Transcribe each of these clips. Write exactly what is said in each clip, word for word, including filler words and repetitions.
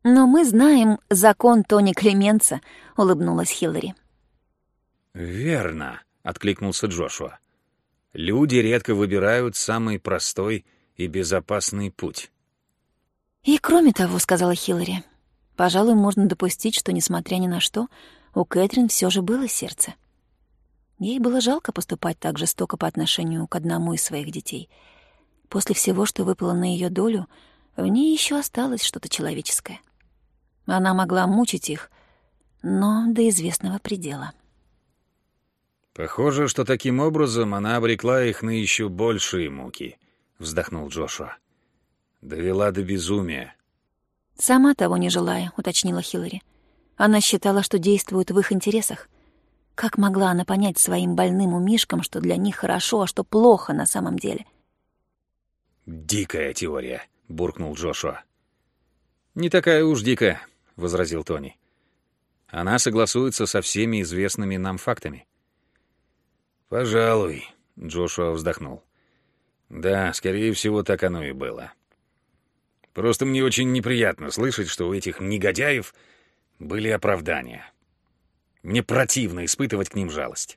«Но мы знаем закон Тони Клеменца», — улыбнулась Хиллари. «Верно», — откликнулся Джошуа. «Люди редко выбирают самый простой и безопасный путь». «И кроме того», — сказала Хиллари, — «пожалуй, можно допустить, что, несмотря ни на что, у Кэтрин все же было сердце. Ей было жалко поступать так жестоко по отношению к одному из своих детей. После всего, что выпало на ее долю, в ней еще осталось что-то человеческое. Она могла мучить их, но до известного предела». «Похоже, что таким образом она обрекла их на еще большие муки», — вздохнул Джошуа. «Довела до безумия». «Сама того не желая», — уточнила Хиллари. Она считала, что действует в их интересах. Как могла она понять своим больным умишкам, что для них хорошо, а что плохо на самом деле? «Дикая теория», — буркнул Джошуа. «Не такая уж дикая», — возразил Тони. «Она согласуется со всеми известными нам фактами». «Пожалуй», — Джошуа вздохнул. «Да, скорее всего, так оно и было. Просто мне очень неприятно слышать, что у этих негодяев были оправдания. Мне противно испытывать к ним жалость».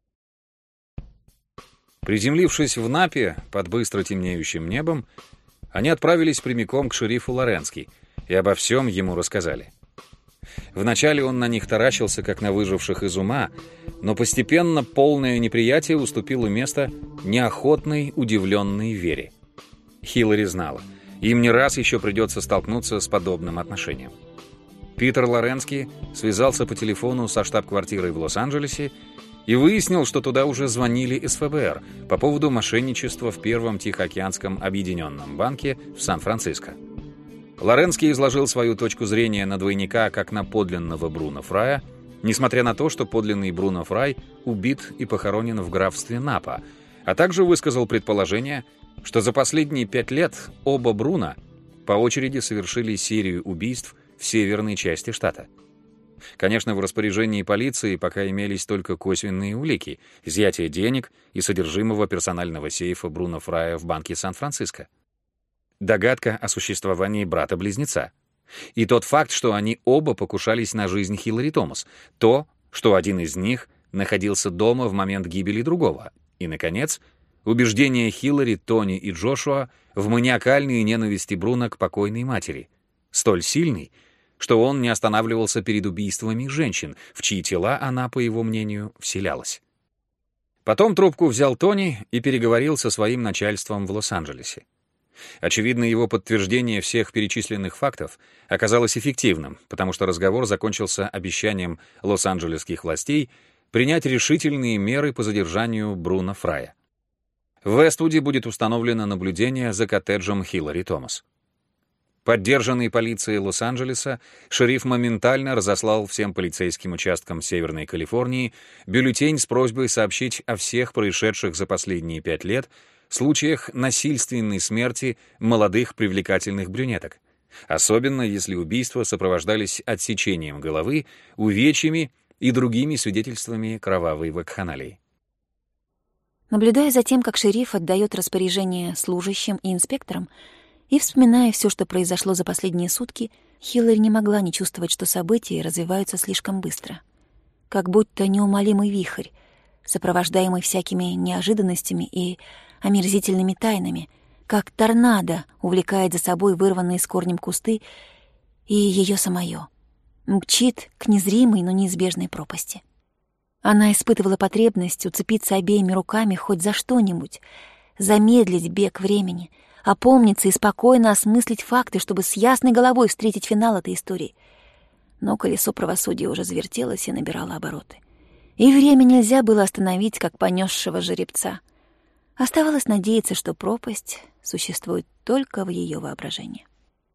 Приземлившись в Напе под быстро темнеющим небом, они отправились прямиком к шерифу Лоренски и обо всем ему рассказали. Вначале он на них таращился, как на выживших из ума, но постепенно полное неприятие уступило место неохотной, удивленной вере. Хиллари знала, им не раз еще придется столкнуться с подобным отношением. Питер Лоренски связался по телефону со штаб-квартирой в Лос-Анджелесе и выяснил, что туда уже звонили из эф бэ эр по поводу мошенничества в Первом Тихоокеанском объединенном банке в Сан-Франциско. Лоренски изложил свою точку зрения на двойника как на подлинного Бруно Фрая, несмотря на то, что подлинный Бруно Фрай убит и похоронен в графстве Напа, а также высказал предположение, что за последние пять лет оба Бруно по очереди совершили серию убийств в северной части штата. Конечно, в распоряжении полиции пока имелись только косвенные улики — изъятие денег и содержимого персонального сейфа Бруно Фрая в банке Сан-Франциско. Догадка о существовании брата-близнеца. И тот факт, что они оба покушались на жизнь Хиллари Томас. То, что один из них находился дома в момент гибели другого. И, наконец, убеждение Хиллари, Тони и Джошуа в маниакальной ненависти Бруно к покойной матери. Столь сильный, что он не останавливался перед убийствами женщин, в чьи тела она, по его мнению, вселялась. Потом трубку взял Тони и переговорил со своим начальством в Лос-Анджелесе. Очевидно, его подтверждение всех перечисленных фактов оказалось эффективным, потому что разговор закончился обещанием лос-анджелесских властей принять решительные меры по задержанию Бруно Фрая. В Вествуде будет установлено наблюдение за коттеджем Хиллари Томас. Поддержанный полицией Лос-Анджелеса, шериф моментально разослал всем полицейским участкам Северной Калифорнии бюллетень с просьбой сообщить о всех происшедших за последние пять лет случаях насильственной смерти молодых привлекательных брюнеток, особенно если убийства сопровождались отсечением головы, увечьями и другими свидетельствами кровавой вакханалии. Наблюдая за тем, как шериф отдает распоряжение служащим и инспекторам, и вспоминая все, что произошло за последние сутки, Хиллари не могла не чувствовать, что события развиваются слишком быстро. Как будто неумолимый вихрь, сопровождаемый всякими неожиданностями и омерзительными тайнами, как торнадо увлекает за собой вырванные с корнем кусты и ее самое, мчит к незримой, но неизбежной пропасти. Она испытывала потребность уцепиться обеими руками хоть за что-нибудь, замедлить бег времени, опомниться и спокойно осмыслить факты, чтобы с ясной головой встретить финал этой истории. Но колесо правосудия уже завертелось и набирало обороты. И время нельзя было остановить, как понесшего жеребца. Оставалось надеяться, что пропасть существует только в ее воображении.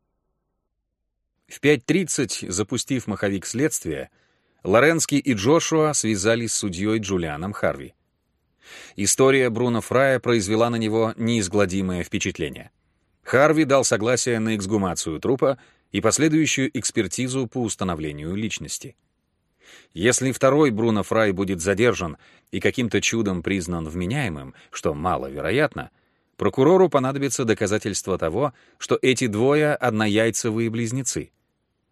В пять тридцать, запустив маховик следствия, Лоренски и Джошуа связались с судьей Джулианом Харви. История Бруно Фрая произвела на него неизгладимое впечатление. Харви дал согласие на эксгумацию трупа и последующую экспертизу по установлению личности. Если второй Бруно Фрай будет задержан и каким-то чудом признан вменяемым, что маловероятно, прокурору понадобится доказательство того, что эти двое однояйцевые близнецы.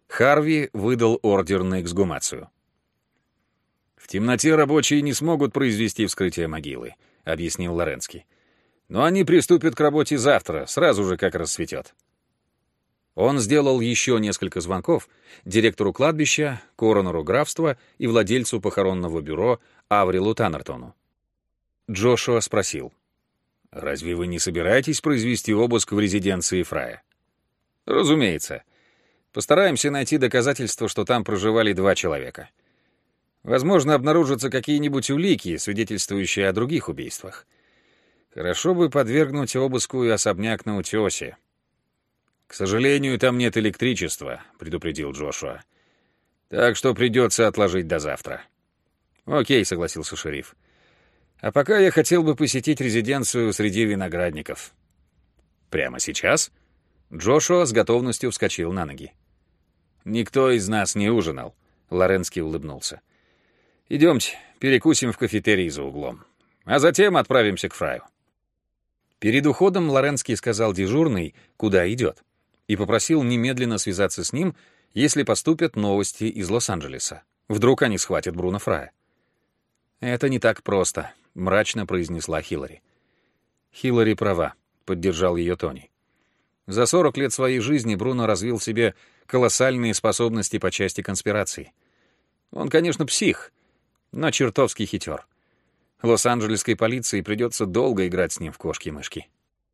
Харви выдал ордер на эксгумацию. «В темноте рабочие не смогут произвести вскрытие могилы», — объяснил Лоренский. «Но они приступят к работе завтра, сразу же, как рассветет». Он сделал еще несколько звонков директору кладбища, коронеру графства и владельцу похоронного бюро Аврилу Таннертону. Джошуа спросил: «Разве вы не собираетесь произвести обыск в резиденции Фрая?» «Разумеется. Постараемся найти доказательства, что там проживали два человека. Возможно, обнаружатся какие-нибудь улики, свидетельствующие о других убийствах. Хорошо бы подвергнуть обыску и особняк на утёсе». «К сожалению, там нет электричества», — предупредил Джошуа. «Так что придется отложить до завтра». «Окей», — согласился шериф. «А пока я хотел бы посетить резиденцию среди виноградников». «Прямо сейчас?» Джошуа с готовностью вскочил на ноги. «Никто из нас не ужинал», — Лоренский улыбнулся. «Идемте, перекусим в кафетерии за углом, а затем отправимся к Фраю». Перед уходом Лоренский сказал дежурной, куда идет, и попросил немедленно связаться с ним, если поступят новости из Лос-Анджелеса. Вдруг они схватят Бруно Фрая. «Это не так просто», — мрачно произнесла Хиллари. «Хиллари права», — поддержал ее Тони. «За сорок лет своей жизни Бруно развил в себе колоссальные способности по части конспирации. Он, конечно, псих, но чертовски хитер. Лос-Анджелесской полиции придется долго играть с ним в кошки-мышки».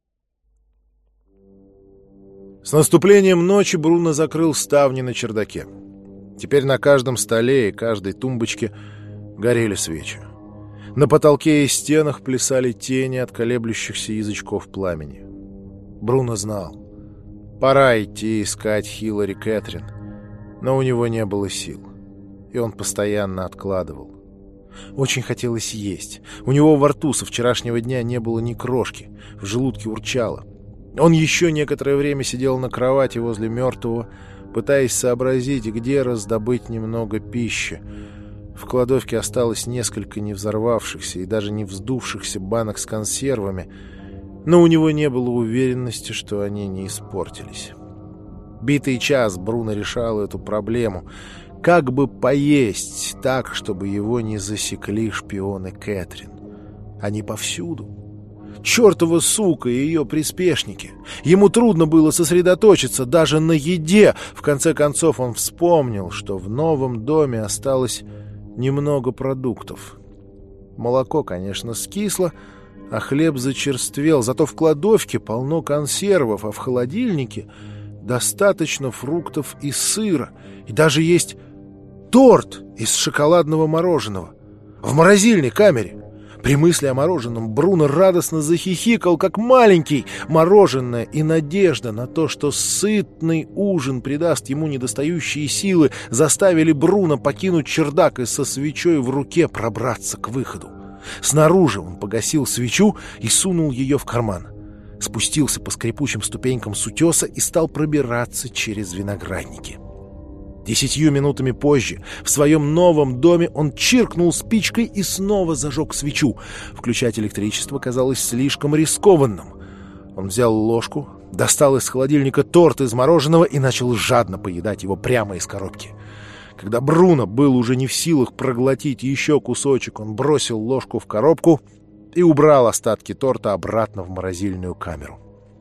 С наступлением ночи Бруно закрыл ставни на чердаке. Теперь на каждом столе и каждой тумбочке горели свечи. На потолке и стенах плясали тени от колеблющихся язычков пламени. Бруно знал. Пора идти искать Хиллари Кэтрин, но у него не было сил, и он постоянно откладывал. Очень хотелось есть. У него во рту со вчерашнего дня не было ни крошки, в желудке урчало. Он еще некоторое время сидел на кровати возле мертвого, пытаясь сообразить, где раздобыть немного пищи. В кладовке осталось несколько не взорвавшихся и даже не вздувшихся банок с консервами, но у него не было уверенности, что они не испортились. Битый час Бруно решал эту проблему. Как бы поесть так, чтобы его не засекли шпионы Кэтрин? Они повсюду. Чёртова сука и ее приспешники. Ему трудно было сосредоточиться даже на еде. В конце концов он вспомнил, что в новом доме осталось немного продуктов. Молоко, конечно, скисло, а хлеб зачерствел. Зато в кладовке полно консервов, а в холодильнике достаточно фруктов и сыра. И даже есть торт из шоколадного мороженого в морозильной камере. При мысли о мороженом Бруно радостно захихикал, как маленький. Мороженое и надежда на то, что сытный ужин придаст ему недостающие силы, заставили Бруно покинуть чердак и со свечой в руке пробраться к выходу. Снаружи он погасил свечу и сунул ее в карман. Спустился по скрипучим ступенькам с утеса и стал пробираться через виноградники. Десятью минутами позже в своем новом доме он чиркнул спичкой и снова зажег свечу. Включать электричество казалось слишком рискованным. Он взял ложку, достал из холодильника торт из мороженого и начал жадно поедать его прямо из коробки. Когда Бруно был уже не в силах проглотить еще кусочек, он бросил ложку в коробку и убрал остатки торта обратно в морозильную камеру.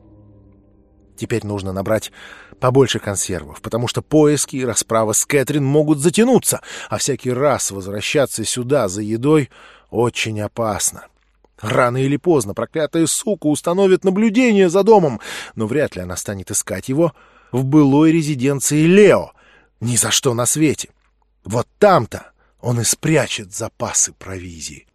Теперь нужно набрать побольше консервов, потому что поиски и расправа с Кэтрин могут затянуться, а всякий раз возвращаться сюда за едой очень опасно. Рано или поздно проклятая сука установит наблюдение за домом, но вряд ли она станет искать его в былой резиденции Лео. Ни за что на свете. Вот там-то он и спрячет запасы провизии.